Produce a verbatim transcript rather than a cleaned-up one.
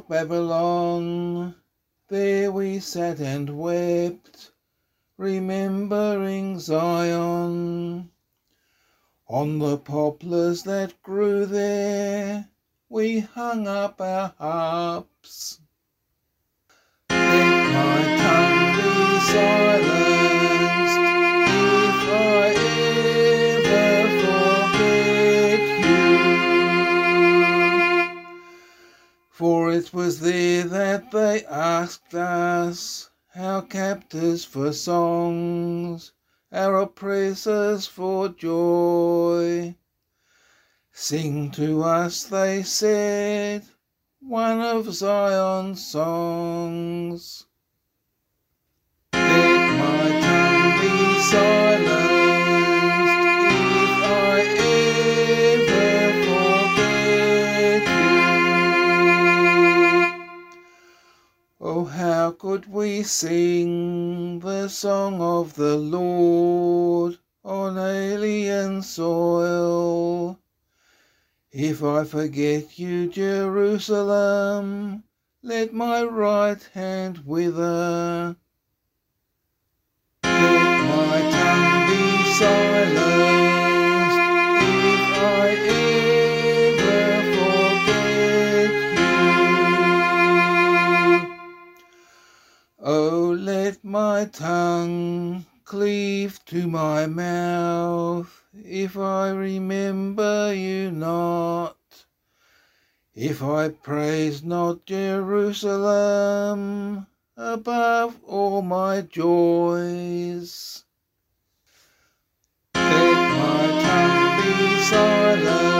of Babylon, there we sat and wept, remembering Zion. On the poplars that grew there, we hung up our harps. Let my tongue be silenced if I ever forget you. For it was there that they asked us, our captors for songs, our oppressors for joy. Sing to us, they said, one of Zion's songs. Let my tongue be silenced if I ever forget you. Oh, how could we sing the song of the Lord on alien soil? If I forget you, Jerusalem, let my right hand wither. Let my tongue be silenced if I ever forget you. Oh, let my tongue cleave to my mouth if I remember you not, if I praise not Jerusalem above all my joys. Let my tongue be silent